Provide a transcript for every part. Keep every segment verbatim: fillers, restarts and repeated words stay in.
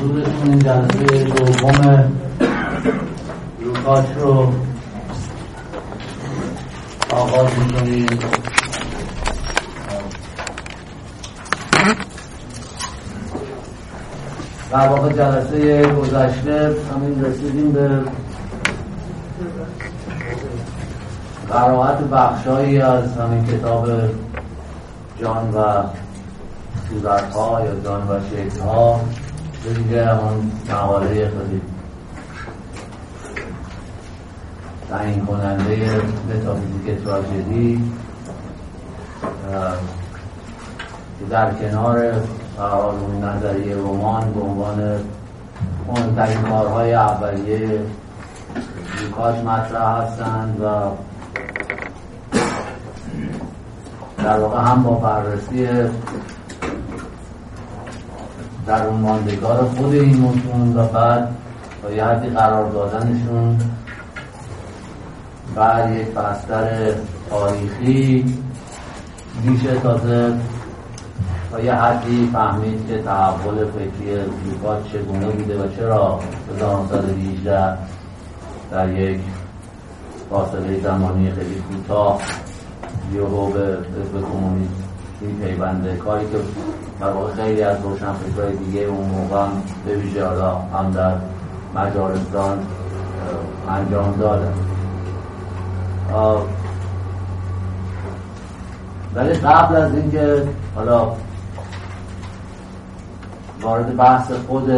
حضورتون این جلسه دوم لوکاچ رو آغاز می‌کنیم. در واقع جلسه گذشته همین رسیدیم به قرائت بخشایی از همین کتاب جان و صورت‌ها یا جان و شکل‌ها، به دیگه همون مقاله خیلی تعیین کننده متافیزیک تراژدی که در کنار اون نظریه رمان به عنوان مهمترین کارهای اولیه لوکاچ مطرح هستند و در واقع هم با بررسی در اون ماندگار خود این متون و بعد با یه حدی قرار دادنشون بر یک بستر تاریخی میشه تازه و یه حدی فهمید که تحول فکری لوکاچ چگونه بوده و چرا هزار و نهصد و هجده در یک فاصله زمانی خیلی کوتاه یهو به حزب کمونیست میپیونده، کاری که در واقع خیلی از روشنفکرهای دیگه اون موقع به ویژه هم در مجارستان انجام دادن. ولی قبل از اینکه حالا وارد بحث خود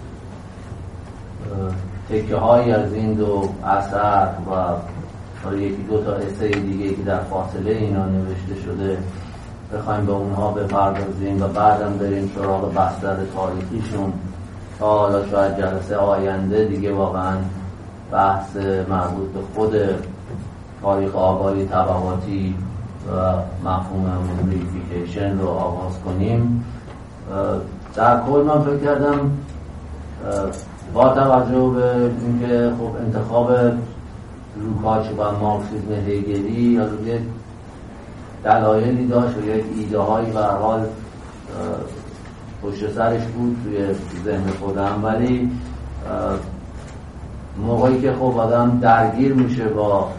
تکه هایی از این دو اثر و حالا یکی دو تا اسه دیگه که در فاصله اینا نوشته شده بخوایم به اونها بپردازیم و بعدم بریم سراغ بستر تاریخیشون تا حالا شاید جلسه آینده دیگه واقعا بحث مربوط به خود تاریخ آگاهی طبقاتی و مفهوم ریفیکیشن رو آغاز کنیم. در کل من فکر کردم با توجه به اینکه خب انتخاب لوکاچ و مارکسیسم هگلی یا یک دلایلی داشت و یک ایده هایی به هر حال پشت سرش بود توی ذهن خودم، ولی موقعی که خب آدم درگیر میشه با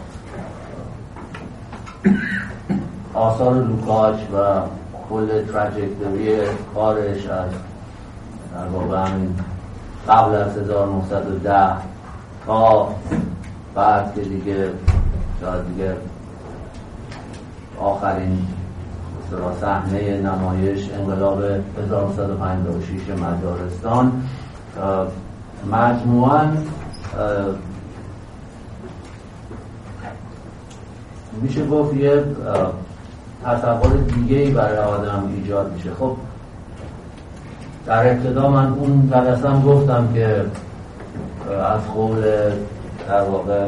آثار لوکاچ و کل تراجکتوری کارش از در واقع قبل از هزار و نهصد و ده تا بعد که دیگه شاید دیگه آخرین صحنه نمایش انقلاب هزار و نهصد و پنجاه و شش مجارستان، مجموعاً میشه گفت یه تصور دیگه‌ای برای آدم ایجاد میشه. خب در ابتدا من اون جلسه‌ام گفتم که از قول در واقع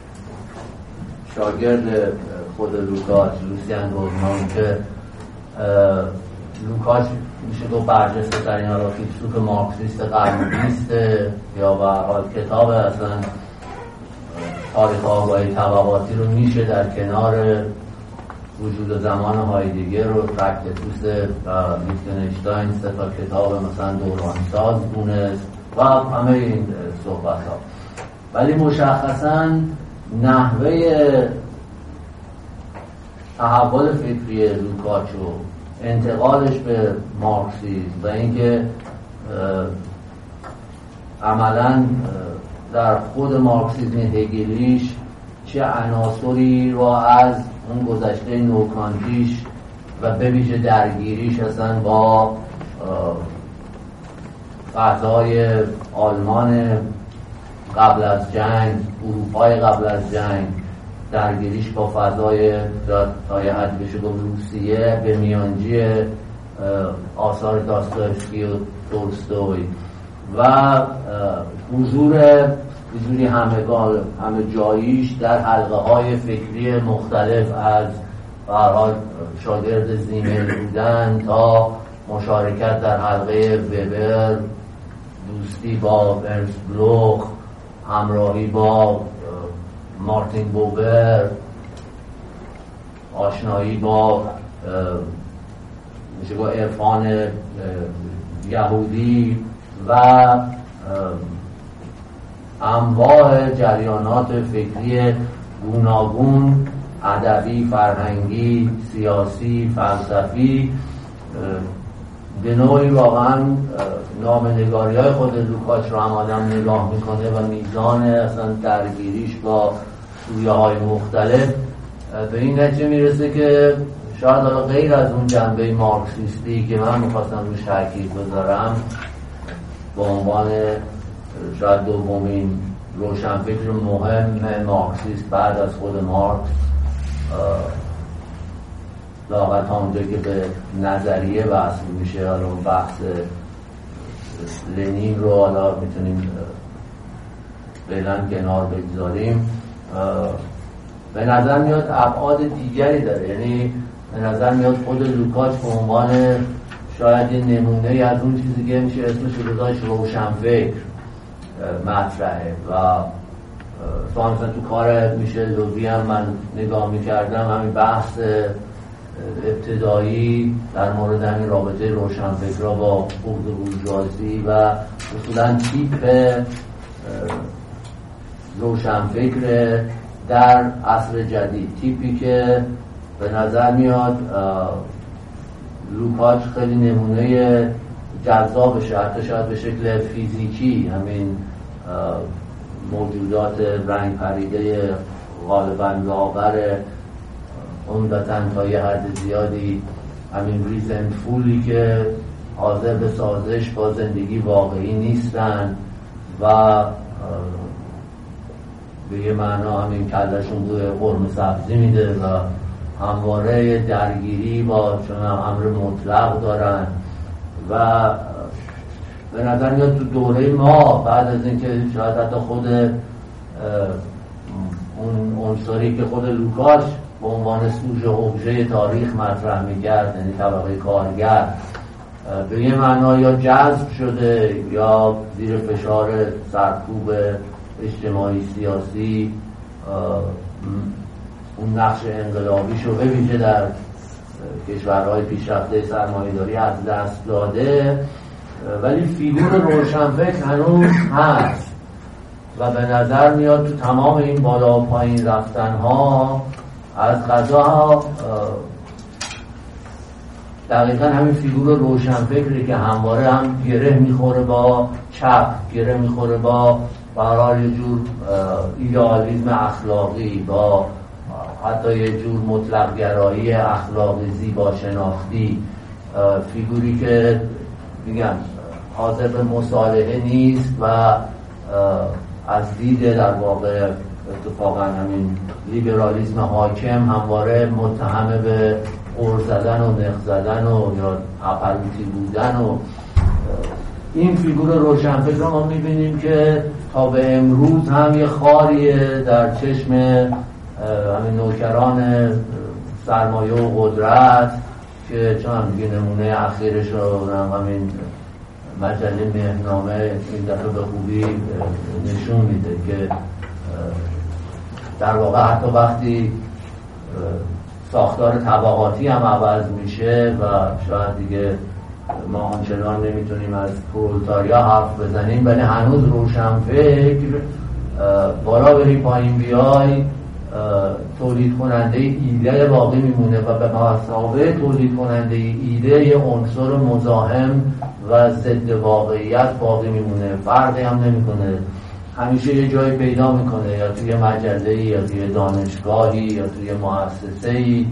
شاگرد خود لوکاچ لوسیان روزمان که لوکاچ میشه دو برجسته ترین حالا فیلسوف مارکسیست قرن بیسته یا به هر حال کتاب اصلا تاریخ آگاهی طبقاتی رو میشه در کنار وجود زمان هایدگر و تراکتوس و ویتگنشتاین سه تا کتاب مثلا دورانساز دونست و همه این صحبت ها. ولی مشخصاً نحوه تحول فکری لوکاچ و انتقالش به مارکسیسم و اینکه عملاً در خود مارکسیسم هگلیش چه عناصری را از اون گذشته نوکانتیش و به ویژه درگیریش اصلا با فضای آلمان قبل از جنگ، اروپای قبل از جنگ، درگیریش با فضای تا یه حد بشه گفت روسیه به میانجی آثار داستایفسکی و تولستوی و حضور حضوری همگان همه جاییش در حلقه های فکری مختلف از به هر حال شاگرد زیمل بودن تا مشارکت در حلقه وبر، دوستی با ارنست بلوخ، همراهی با مارتین بوبر، آشنایی با میشه با عرفان یهودی و انواع جریانات فکری گوناگون، ادبی، فرهنگی، سیاسی، فلسفی، به نوعی واقعا نامه‌نگاری های خود لوکاچ رو هم آدم نگاه میکنه و میزان اصلا درگیریش با سویه های مختلف به این نتیجه میرسه که شاید حالا غیر از اون جنبه مارکسیستی که من میخواستم روش تاکید بذارم، به عنوان شاید دومین روشنفکر مهم مارکسیست بعد از خود مارکس، لااقل تا اونجا که به نظریه بحث میشه، حالا بحث لنین رو حالا میتونیم فعلا کنار بگذاریم، به نظر میاد ابعاد دیگری داره. یعنی به نظر میاد خود لوکاچ به عنوان شاید یه نمونه از اون چیزی که میشه اسمش رو داشت روشنفکر مطرحه و تو مثلا تو کار میشل لووی هم من نگاه میکردم، همین بحث ابتدایی در مورد همین رابطه روشنفکرها با بغض بورژوازی و اصولا تیپ روشنفکر در عصر جدید، تیپی که به نظر میاد لوکاچ خیلی نمونه جذابشه، حتی شاید به شکل فیزیکی همین موجودات رنگ پریده غالباً لاغر، عمدتاً تا یه حد زیادی همین ریزنفولی که حاضر به سازش با زندگی واقعی نیستن و به یه معنا همین کلشون بوی قرمه سبزی میده و همواره درگیری با چون امر مطلق دارن و به نظر میاد تو دوره ما بعد از اینکه شاید حتی خود اون عنصری که خود لوکاچ به عنوان سوژه ابژه تاریخ مطرح می‌کرد، یعنی طبقه کارگر، به یه معنا یا جذب شده یا زیر فشار سرکوب اجتماعی سیاسی اون نقش انقلابیش رو به ویژه در کشورهای پیشرفته سرمایه‌داری از دست داده، ولی فیگور روشنفکر هنوز هست و به نظر میاد تو تمام این بالا و پایین رفتن‌ها از قضا دقیقا همین فیگور روشنفکری که همواره هم گره میخوره با چپ، گره میخوره با برای یه جور ایدئالیسم اخلاقی، با حتی یه جور مطلق گرایی اخلاقی زیبا شناختی، فیگوری که میگم حاضر به مصالحه نیست و از دید در واقع اتفاقا همین لیبرالیسم حاکم همواره متهم به قور زدن و نخ زدن و یا اپروتی بودن و این فیگور روشنفکر رو ما میبینیم که تا به امروز هم یه خاریه در چشم همین نوکران سرمایه و قدرت که چون دیگه نمونه اخیرش رو همین مجله مهرنامه این دفعه به خوبی نشون میده که در واقع حتی وقتی ساختار طبقاتی هم عوض میشه و شاید دیگه ما آنچنان نمیتونیم از پرولتاریا حرف بزنیم، ولی هنوز روشنفکر بالا بری پایین بیای تولید کننده ایده باقی میمونه و به مثابه تولید کننده ایده یه عنصر مزاحم و ضد واقعیت باقی میمونه، فرقی هم نمیکنه، همیشه یه جایی پیدا میکنه، یا توی مجله یا توی دانشگاهی یا توی مؤسسه‌ای،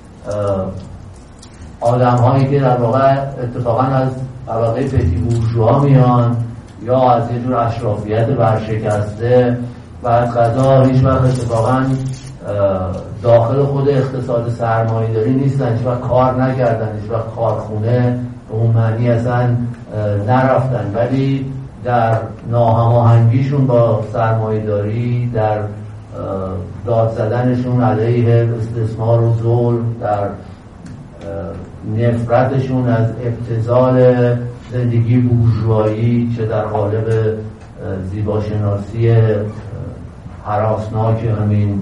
آدم هایی که در واقع اتفاقا از طبقه پتی بورژوا میان یا از یه جور اشرافیت برشکسته و از قضا هیچ وقت اتفاقا داخل خود اقتصاد سرمایه‌داری نیستن، هیچ وقت کار نکردن، هیچ وقت کارخونه به اون معنی اصلا نرفتن، ولی در ناهماهنگیشون با سرمایه‌داری، در داد زدنشون علیه استثمار و ظلم، در نفرتشون از ابتذال زندگی بورژوایی، چه در قالب زیباشناسی هراسناک همین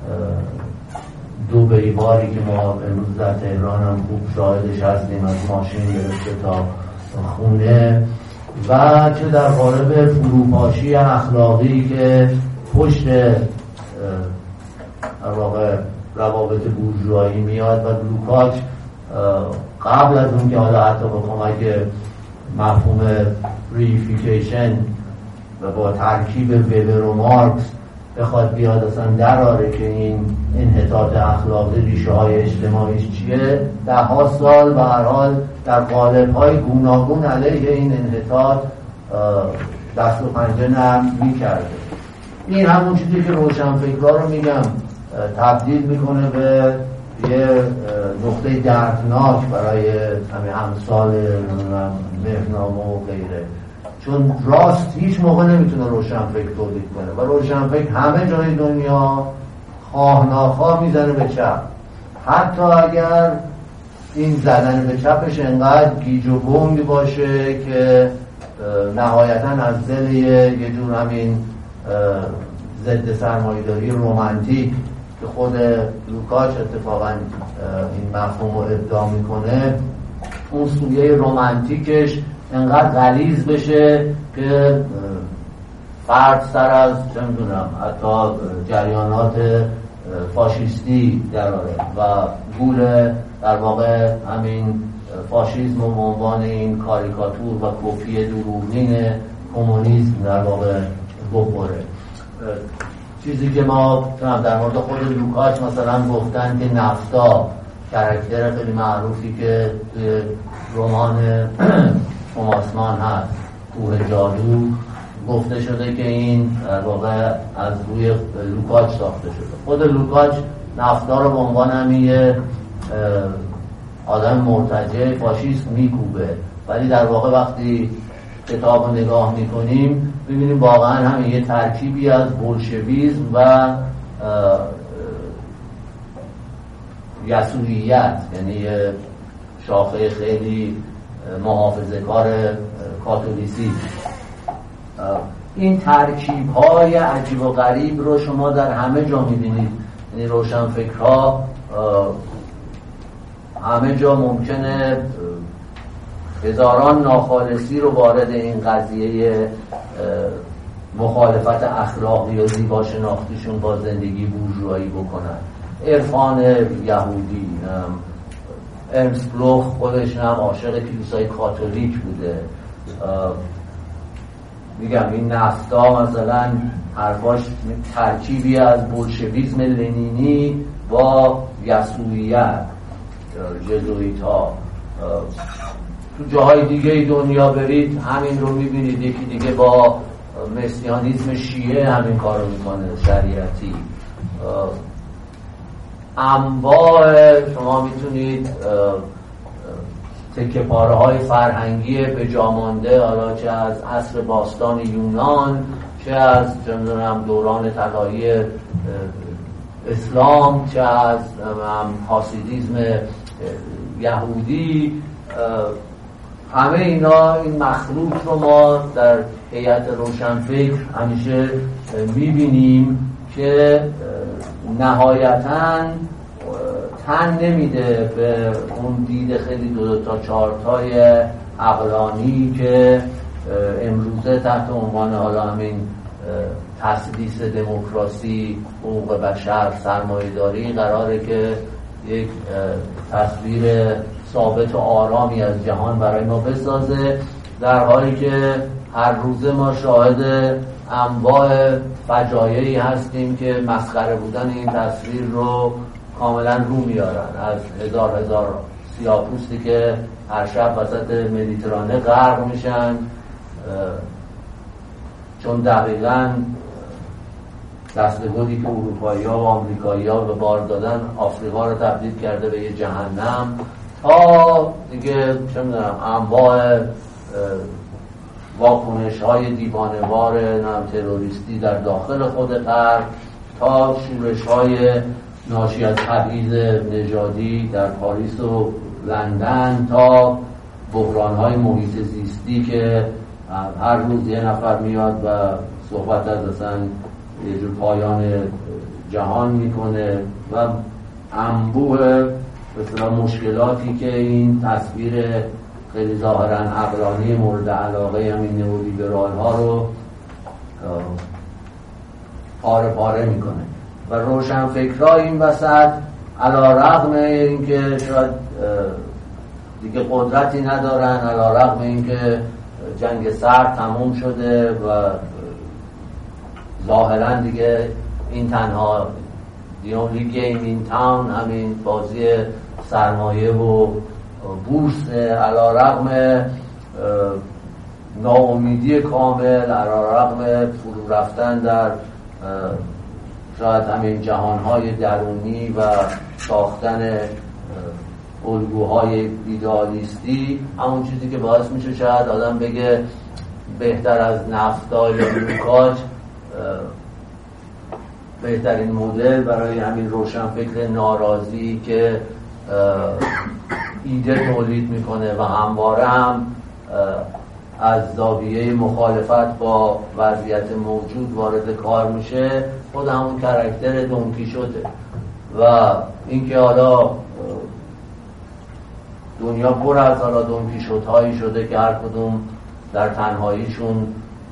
دو بیماری که ما امروز در تهران هم خوب شاهدش هستیم، از ماشین گرفته تا خونه، و چه در قالب فروپاشی اخلاقی که پشت در واقع روابط بورژوایی میاد و لوکاچ قبل از اون که حالا حتی با کمک مفهوم ریفیکیشن و با ترکیب وبر و مارکس بخواد بیاد اصلا دراره که این انحطاط اخلاقی ریشه های اجتماعیش چیه، ده ها سال به هر حال در قالب های گوناگون علیه این انحطاط دست و پنجه نرم میکرده. این همون چیزی که روشنفکرها رو میگم تبدیل میکنه به یه نقطه دردناک برای همه امثال مهرنامه و غیره، چون راست هیچ موقع نمیتونه روشنفکر تولید کنه و روشنفکر همه جای دنیا خواه ناخواه میزنه به چپ، حتی اگر این زدن به چپش انقدر گیج و گنگ باشه که نهایتا از دل یه جور همین ضد سرمایه‌داری رومانتیک که خود لوکاچ اتفاقا این مفهوم رو ابداع میکنه، اون سویه رومانتیکش انقدر غلیظ بشه که فرد سر از چه میدونم حتی جریانات فاشیستی دراره و گول در واقع همین فاشیسم و عنوان این کاریکاتور و کپی دروغین کمونیسم در واقع بخوره. چیزی که ما در مورد خود لوکاچ مثلا گفتن که نفتا، کاراکتر خیلی معروفی که رمان توماس مان هست، کوه جادو، گفته شده که این در واقع از روی لوکاچ ساخته شده. خود لوکاچ نفتا رو به عنوان همین آدم مرتجع فاشیست میکوبه، ولی در واقع وقتی کتاب رو نگاه میکنیم ببینیم واقعا همین یه ترکیبی از بولشویسم و یسوعیت، یعنی یه شاخه خیلی محافظه‌کار کاتولیسی. این ترکیب های عجیب و غریب رو شما در همه جا میبینید، یعنی روشنفکرها همه جا ممکنه هزاران ناخالصی رو وارد این قضیه مخالفت اخلاقی و زیبا شناختیشون با زندگی بورژوایی بکنن. عرفان یهودی، ارنست بلوخ خودش هم عاشق کلیسای کاتولیک بوده. میگم این نفتا مثلا حرفاش ترکیبی از بولشویسم لنینی با یسوعیت، جزویت ها. تو جاهای دیگه دنیا برید همین رو میبینید، یکی دیگه با مسیحیانیسم شیعه همین کار رو میکنه، شریعتی. انواع شما میتونید تکه پاره های فرهنگی به جا مانده، حالا چه از عصر باستان یونان، چه از چندونم دوران طلایی اسلام، چه از حاسیدیسم یهودی، همه اینا این مخلوط رو ما در هیئت روشنفکر همیشه میبینیم که نهایتاً تن نمیده به اون دید خیلی دو, دو تا چارتای عقلانی که امروزه تحت عنوان حالا همین تسلیس دموکراسی، حقوق بشر، سرمایه‌داری قراره که یک تصویر ثابت و آرامی از جهان برای ما بسازه، در حالی که هر روزه ما شاهد انواع فجایعی هستیم که مسخره بودن این تصویر رو کاملا رو میارن. از هزار هزار سیاه‌پوستی که هر شب وسط مدیترانه غرق میشن چون دقیقاً دستگلی که اروپایی‌ها و آمریکایی‌ها به بار دادن آفریقا رو تبدیل کرده به یه جهنم، تا دیگه چه می‌دونم انواع واکنش‌های دیوانه‌وار تروریستی در داخل خود غرب، تا شورش‌های ناشی از تبعیض نژادی در پاریس و لندن، تا بحران‌های محیط زیستی که هر روز یه نفر میاد و صحبت از اصلا یه جور پایان جهان میکنه و انبوه مثلا مشکلاتی که این تصویر خیلی ظاهراً عقلانی مورد علاقه همین نئولیبرال ها رو پاره پاره میکنه و روشنفکرها این وسط علی‌رغم اینکه شاید دیگه قدرتی ندارن، علی‌رغم اینکه جنگ سرد تموم شده و ظاهراً دیگه این تنها the only game in town همین بازی سرمایه و بورس، علی‌رغم ناامیدی کامل، علی‌رغم فرو رفتن در شاید همین جهانهای درونی و ساختن الگوهای ایدئالیستی، همون چیزی که باعث میشه شاید آدم بگه بهتر از نفتا یا لوکاچ بهترین مدل برای همین روشنفکر ناراضی که ایده تولید میکنه و همواره هم از زاویه مخالفت با وضعیت موجود وارد کار میشه، خود همون کاراکتر دون کیشوته. و اینکه حالا دنیا پر از حالا دون کیشوت هایی شده که هر کدوم در تنهاییشون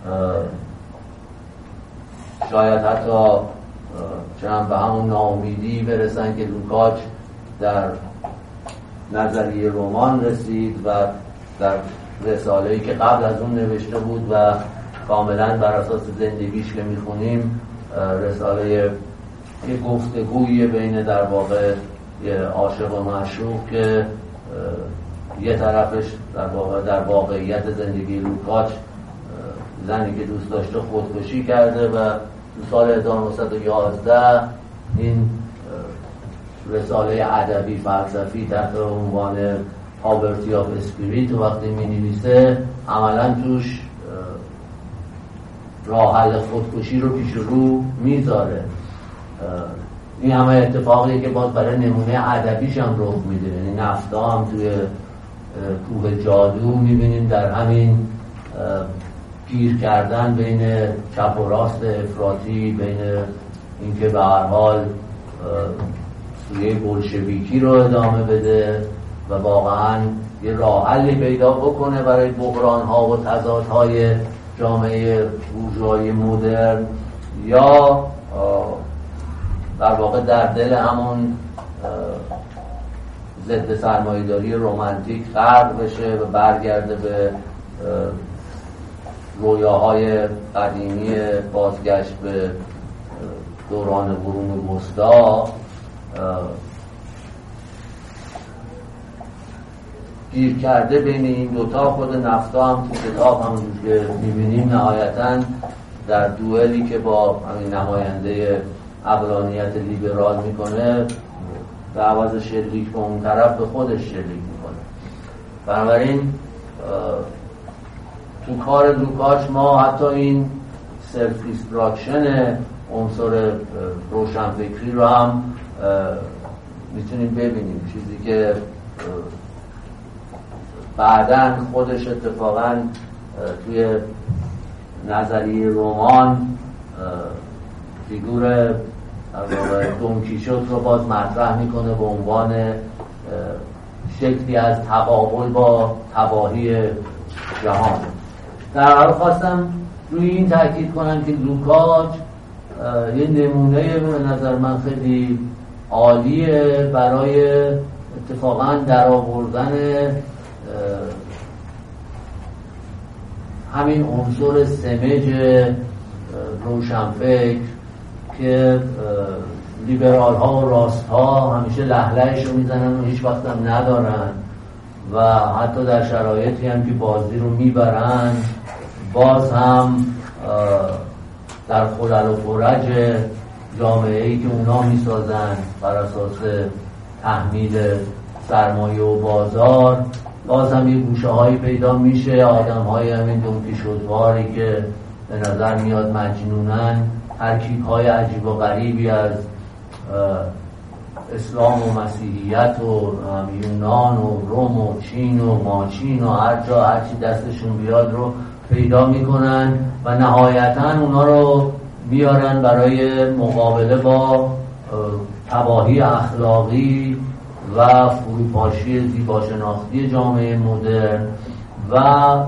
شاید حتی چند به همون ناامیدی برسن که لوکاچ در نظریه رمان رسید و در رساله‌ای که قبل از اون نوشته بود و کاملا بر اساس زندگیش که میخونیم، رساله یه گفتگویی بین در واقع یه عاشق و معشوق که یه طرفش در واقع در واقعیت زندگی لوکاچ زنی که دوست داشته خودکشی کرده و تو سال هزار و نهصد و یازده این رساله ادبی فلسفی تحت عنوان پاورتی آف اسپریت وقتی می نویسه عملا توش راه حل خودکشی رو پیش رو میذاره. این همه اتفاقیه که باز برای نمونه ادبیش هم رخ میده. یعنی نفتا هم توی کوه جادو میبینیم در همین گیر کردن بین چپ و راست افراطی، بین اینکه به هر حال سویه بولشویکی رو ادامه بده و واقعا یه راه حلی پیدا بکنه برای بحران‌ها و تضادهای جامعه بورژوایی مدرن، یا در واقع در دل همون ضد سرمایه‌داری رمانتیک غرق بشه و برگرده به رویاهای قدیمی بازگشت به دوران قرون وسطا. گیر کرده بین این دوتا. خود نفتا هم تو کتاب هم که میبینیم نهایتاً در دوئلی که با همین نماینده عقلانیت لیبرال میکنه، به عوض شلیک به اون طرف به خودش شلیک میکنه. بنابراین تو کار لوکاچ ما حتی این سلف دیستراکشن عنصر روشنفکری رو هم میتونیم ببینیم، چیزی که بعداً خودش اتفاقاً توی نظریه رمان فیگور دون کیشوت رو باز مطرح میکنه به عنوان شکلی از تقابل با تباهی جهان. در حال خواستم روی این تاکید کنم که لوکاچ یه نمونه به نظر من خیلی عالیه برای اتفاقاً در آوردن همین عنصر سمج روشنفکر که لیبرال ها و راست ها همیشه لهلهش رو میزنن و هیچ وقت هم ندارن و حتی در شرایطی هم که بازی رو میبرن باز هم در خلل و فرج جامعه‌ای که اونا میسازن بر اساس تحمیل سرمایه و بازار، باز هم یه گوشه هایی پیدا میشه، آدم های همین دونکیشوتواری که به نظر میاد مجنونن، ترکیب های عجیب و غریبی از اسلام و مسیحیت و یونان و روم و چین و ماچین و هر جا هرچی دستشون بیاد رو پیدا میکنن و نهایتاً اونا رو بیارن برای مقابله با تباهی اخلاقی و فروپاشی زیباشناختی جامعه مدرن و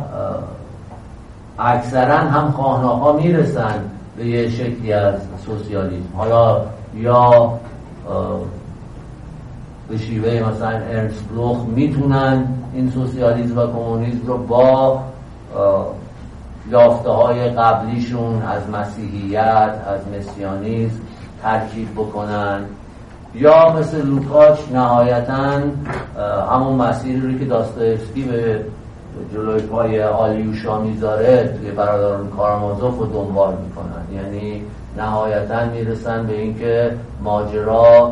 اکثرا هم خواهناها میرسن به یه شکلی از سوسیالیسم. حالا یا به شیوه مثلا ارنست بلوخ میتونن این سوسیالیسم و کمونیسم رو با یافته های قبلیشون از مسیحیت، از مسیانیسم ترکیب بکنن، یا مثل لوکاچ نهایتاً همون مسیری رو که داستایفسکی به جلوی پای آلیوشا میذاره توی برادران کارامازوف رو دنبال میکنن. یعنی نهایتاً میرسن به اینکه ماجرا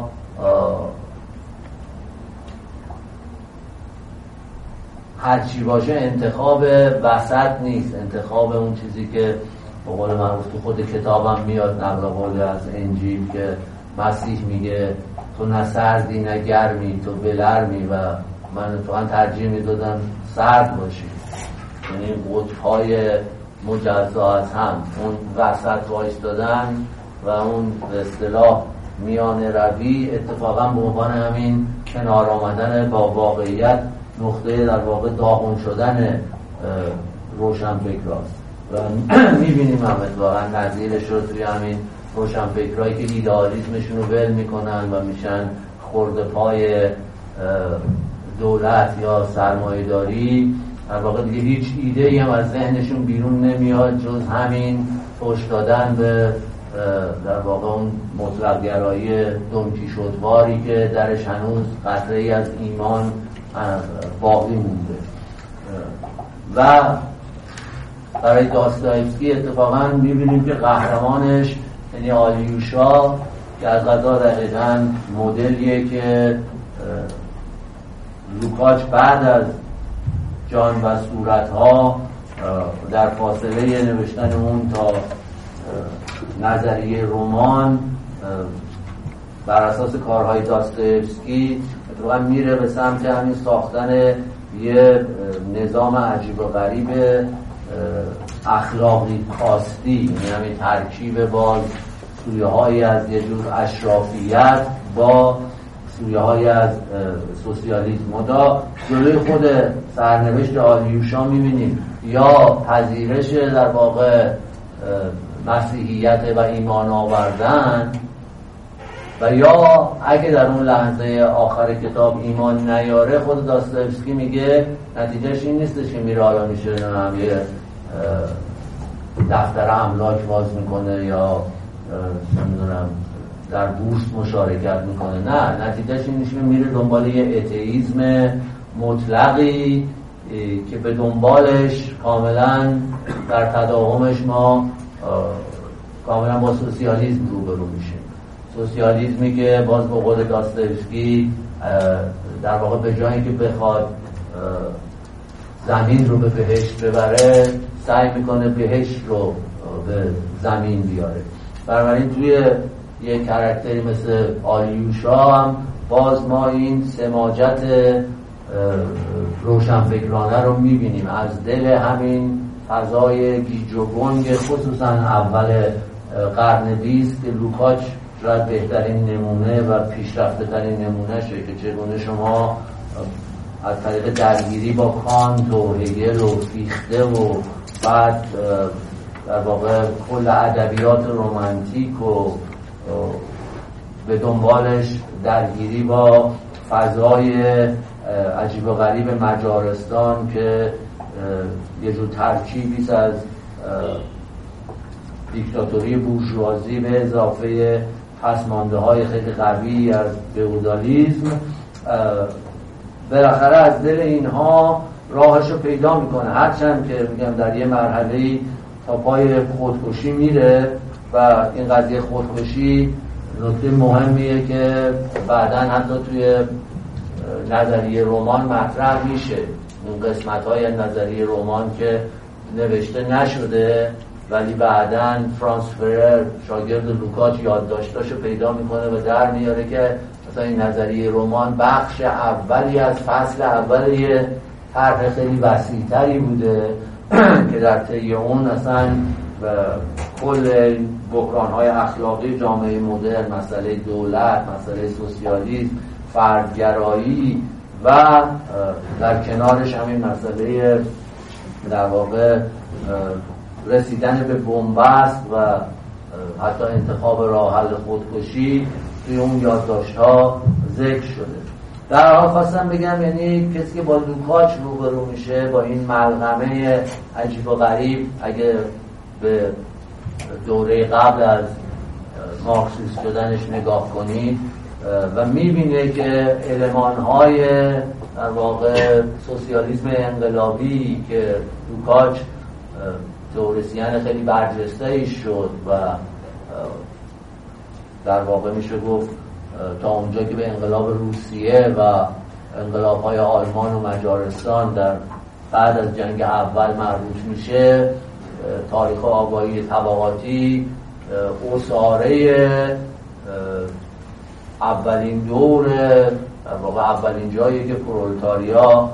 هرچی باشه انتخاب وسط نیست، انتخاب اون چیزی که به قول معروف تو خود کتابم میاد نقل قول از انجیل که مسیح میگه تو نه سردی نه گرمی، تو بلرمی، و من تو هم ترجیح میدادم سرد باشی. یعنی قطب‌های مجزا از هم، اون وسط وایستادن و اون به اصطلاح میانه روی اتفاقا به عنوان همین کنار آمدن با واقعیت نقطه در واقع داغون شدن روشنفکراست و میبینیم هم اتفاقا نظیرش رو توی همین روشنفکرایی که ایدئالیسمشون رو ول میکنن و میشن خورده پای دولت یا سرمایه‌داری، در واقع دیگه هیچ ایده‌ای هم از ذهنشون بیرون نمیاد جز همین فحش دادن به در واقع اون مطلق گرایی دونکیشوتواری که درش هنوز قطره‌ای از ایمان باقی مونده. و برای داستایفسکی اتفاقا میبینیم که قهرمانش یعنی آلیوشا که از قضا دقیقاً مدلیه که لوکاچ بعد از جان و صورتها در فاصله نوشتن اون تا نظریه رمان بر اساس کارهای داستایفسکی اتفاقا میره به سمت همین ساختن یه نظام عجیب و غریب اخلاقی کاستی، یعنی همین ترکیب با سویه هایی از یه جور اشرافیت با سویه های از سوسیالیسم. مدا جلوی خود سرنوشت آلیوشا میبینیم یا پذیرش در واقع مسیحیت و ایمان آوردن، و یا اگه در اون لحظه آخر کتاب ایمان نیاره، خود داستایفسکی میگه نتیجهش این نیستش که میره حالا میشه هم یه دفتر املاک باز میکنه یا نمیدونم در بورس مشارکت میکنه. نه، نتیجهش این نیست که میره دنبال یه اتئیسم مطلقی که به دنبالش کاملا در تداومش ما کاملا با سوسیالیسم روبرو میشیم. سوسیالیسمی که باز به قول داستایفسکی در واقع به جایی که بخواد زمین رو به بهشت ببره، سعی میکنه بهشت رو به زمین بیاره. بنابراین توی یک کاراکتری مثل آلیوشا هم باز ما این سماجت روشنفکرانه رو میبینیم از دل همین فضای گیج و گنگ خصوصا اول قرن بیست که لوکاچ شاید بهترین نمونه و پیشرفته ترین نمونه شه که چگونه شما از طریق درگیری با کانت و هگل و فیخته و بعد در واقع کل ادبیات رمانتیک و به دنبالش درگیری با فضای عجیب و غریب مجارستان که یه جور ترکیبی از دیکتاتوری بورژوازی به اضافه پسمانده های خیلی قوی از فئودالیسم، بالاخره از دل اینها راهش رو پیدا میکنه، هرچند که میگم در یه مرحله‌ای تا پای خودکشی میره و این قضیه خودکشی نکته مهمیه که بعداً حتی توی نظریه رمان مطرح میشه. اون قسمت‌های نظریه رمان که نوشته نشده ولی بعداً فرانس فرر شاگرد لوکاچ یادداشتاشو پیدا میکنه و در میاره که مثلا این نظریه رمان بخش اولی از فصل اول یه طرح خیلی وسیع‌تری بوده که در طی اون اصلا کل بحران‌های اخلاقی جامعه مدرن، مسئله دولت، مسئله سوسیالیسم، فردگرایی و در کنارش همین مسئله در واقع رسیدن به بنبست و حتی انتخاب راه حل خودکشی توی اون یادداشت‌ها ذکر شده. در حال خواستم بگم یعنی کسی که با لوکاچ روبرو میشه، با این ملغمه عجیب و غریب، اگه به دوره قبل از مارکسیست شدنش نگاه کنید و میبینه که المان‌های در واقع سوسیالیسم انقلابی که لوکاچ تئوریسین خیلی برجسته‌ای شد و در واقع میشه گفت تا اونجا که به انقلاب روسیه و انقلاب‌های آلمان و مجارستان در بعد از جنگ اول مربوط میشه، تاریخ آگاهی طبقاتی اساره اولین دور در واقع اولین جایی که پرولتاریا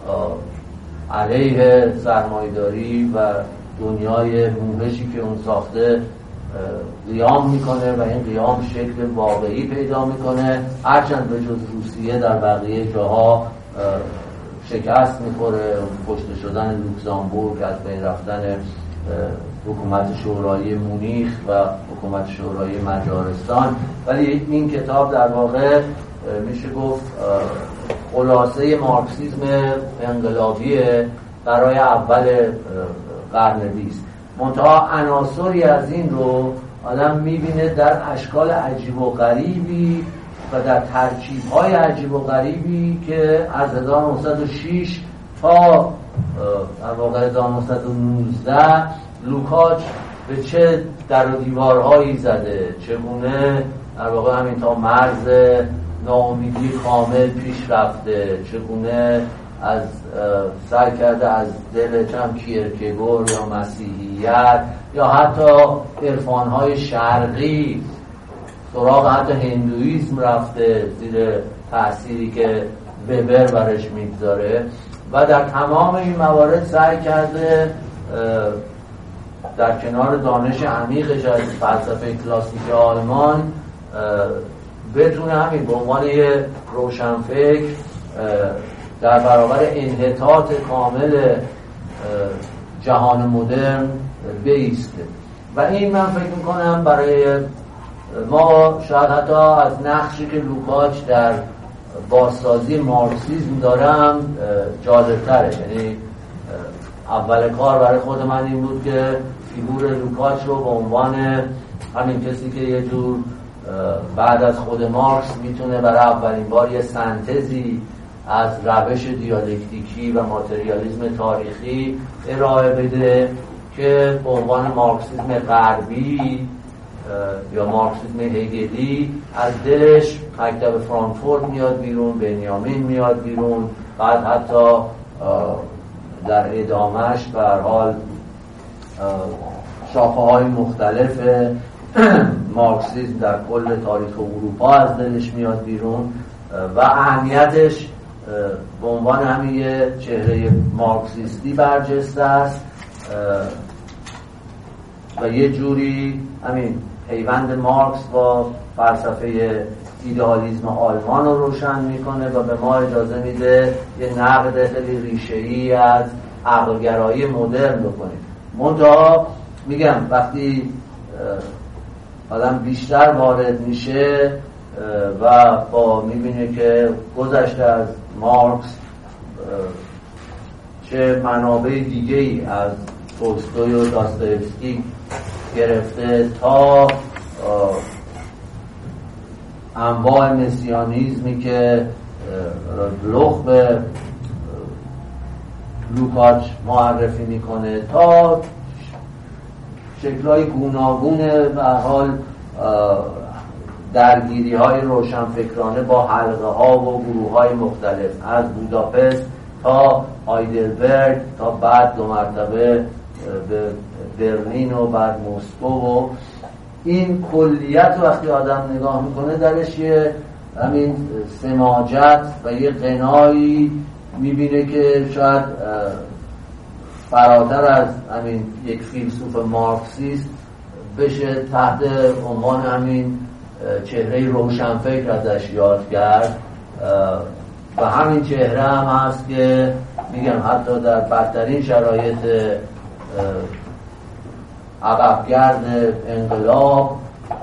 علیه سرمایه‌داری و دنیای موهشی که اون ساخته قیام میکنه و این قیام شکل واقعی پیدا میکنه، هرچند به جز روسیه در بقیه جاها شکست میخوره، کشته شدن لوکزامبورگ، از بین رفتن حکومت شورایی مونیخ و حکومت شورایی مجارستان. ولی این کتاب در واقع میشه گفت خلاصه مارکسیسم انقلابی برای اول قرن بیست. منتها عناصری از این رو آدم میبینه در اشکال عجیب و غریبی و در ترکیب‌های عجیب و غریبی که از هزار و نهصد و شش تا در واقع هزار و نهصد و نوزده لوکاچ به چه در و دیوارهایی زده، چگونه در واقع همین تا مرز ناامیدی کامل پیش رفته، چگونه از سعی کرده از دل چم کیرکگور یا مسیحیت یا حتی عرفان‌های شرقی سراغ حتی هندویسم رفته زیر تأثیری که وبر برش میگذاره و در تمام این موارد سعی کرده در کنار دانش عمیقش از فلسفه کلاسیک آلمان بتونه همین به عنوان یه روشنفکر در برابر انحطاط کامل جهان مدرن بایسته. و این من فکر میکنم برای ما شاید حتی از نقشی که لوکاچ در بازسازی مارکسیسم دارم جالبتره. یعنی اول کار برای خود من این بود که فیگور لوکاچ رو به عنوان همین کسی که یه جور بعد از خود مارکس میتونه برای اولین بار یه سنتزی از روش دیالکتیکی و ماتریالیسم تاریخی ارائه بده که به عنوان مارکسیسم غربی یا مارکسیسم هگلی از دلش مکتب فرانکفورت میاد بیرون، بنیامین میاد بیرون، بعد حتی در ادامهش به هر حال شاخه‌های مختلف مارکسیسم در کل تاریخ اروپا از دلش میاد بیرون و اهمیتش به عنوان همین یه چهره مارکسیستی برجسته است و یه جوری همین پیوند مارکس با فلسفه ایدئالیسم آلمان رو روشن میکنه و به ما اجازه میده یه نقد خیلی ریشه‌ای از عقلگرایی مدرن بکنیم. منتها میگم وقتی آدم بیشتر وارد میشه و با میبینه که گذشته از مارکس چه منابع دیگه‌ای از تولستوی و داستایوفسکی گرفته تا انواع مسیانیزمی که بلوخ به لوکاچ معرفی میکنه تا شکل‌های گوناگون به هر حال درگیری‌های روشنفکرانه با حلقه‌ها و گروه‌های مختلف از بوداپست تا هایدلبرگ تا بعد دو مرتبه به برلین و بعد مسکو و این کلیت وقتی آدم نگاه میکنه درش یه همین سماجت و یه قنایی میبینه که شاید فراتر از همین یک فیلسوف مارکسیست بشه تحت عنوان همین چهره روشنفکر ازش یاد کرد و همین چهره هم هست که میگم حتی در بدترین شرایط عقبگرد انقلاب،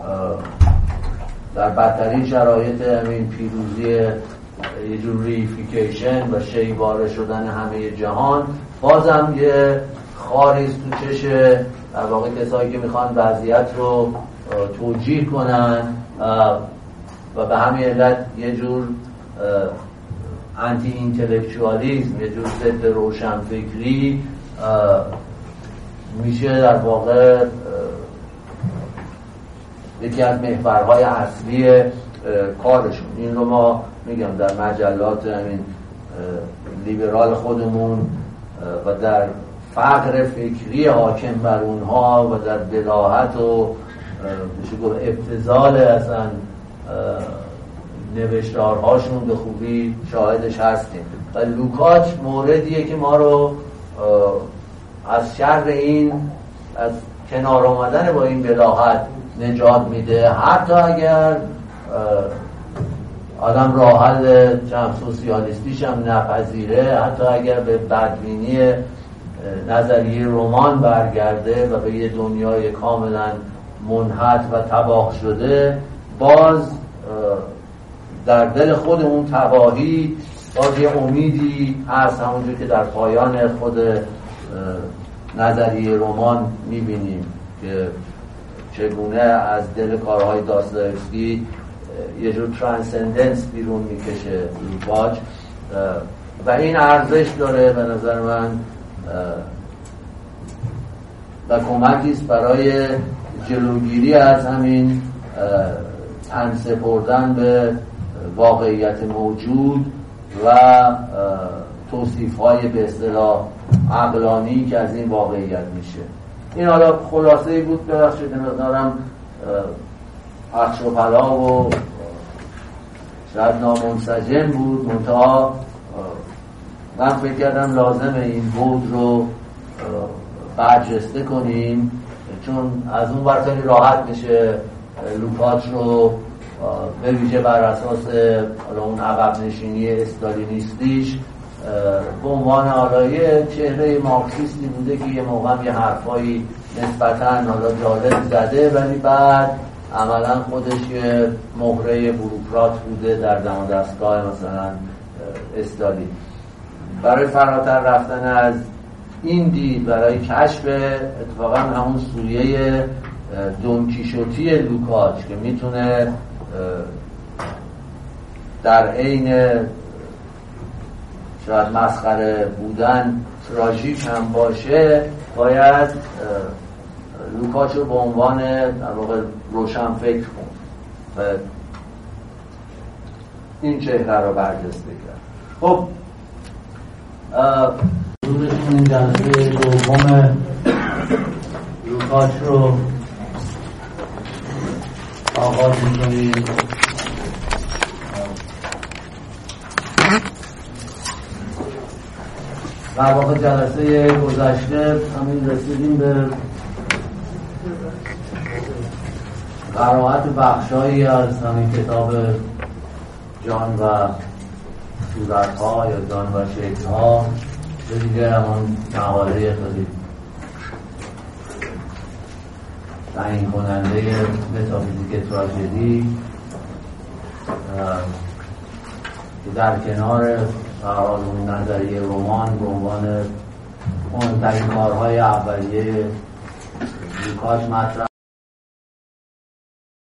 در بدترین شرایط همین پیروزی یه جور ریفیکیشن و شیواره شدن همه جهان، بازم یه خاریست تو چش در واقع کسایی که میخوان وضعیت رو توجیه کنن و به همین علت یه جور انتی اینتלקچوالیسم، یه جور ضد روشنفکری میشه در واقع یکی از محورهای اصلی کارشون. این رو ما میگم در مجلات همین لیبرال خودمون و در فقر فکری حاکم بر اونها و در بلاهت و میشه گفت ابتذال اصلا نوشتارهاشون به خوبی شاهدش هستیم. و لوکاچ موردیه که ما رو از شر این، از کنار آمدن با این بلاهت نجات میده، حتی اگر آدم راه حل سوسیالیستیش هم نپذیره، حتی اگر به بدبینی نظریه رمان برگرده و به یه دنیای کاملا منحط و تباه شده، باز در دل خود اون تباهی باز یه امیدی هست، همونجور که در پایان خود نظریه رمان میبینیم که چگونه از دل کارهای داستایوفسکی یه جور ترانسندنس بیرون میکشه لوکاچ و این ارزش داره به نظر من و کمکیست برای جلوگیری از همین تن سپردن به واقعیت موجود و توصیف‌های به اصطلاح عقلانی که از این واقعیت میشه. این حالا خلاصه‌ای بود، ببخشید مقدارم پخش و پلا و شاید نامنسجم بود، منتها من فکر کردم لازمه این بود رو برجسته کنیم، چون از اون ور خیلی راحت میشه لوکاچ رو به ویژه بر اساس اون عقب نشینی استالینیستیش به عنوان حالایه چهره مارکسیستی بوده که یه موقع یه حرفایی نسبتاً حالا جالب زده، ولی بعد عملا خودش یه مهره بوروکرات بوده در دم و دستگاه مثلا استالین. برای فراتر رفتن از این دید، برای کشف اتفاقا همون سویه دونکیشوتی لوکاچ که میتونه در عین شاید مسخره بودن تراژیک هم باشه، باید لوکاچ رو به عنوان در واقع روشن فکر کن و این چهره رو برجسته کرد. خب حضورتون این جلسه دوم لوکاچ رو آغاز می‌کنیم. در واقع جلسه گذشته همین رسیدیم به قرائت بخشایی از همین کتاب جان و صورت‌ها یا جان و شکل‌ها، به دیگه همون مقاله خیلی تعیین کننده متافیزیک تراژدی که در کنار اون نظریه رمان به عنوان مهمترین کارهای اولیه لوکاچ مطرح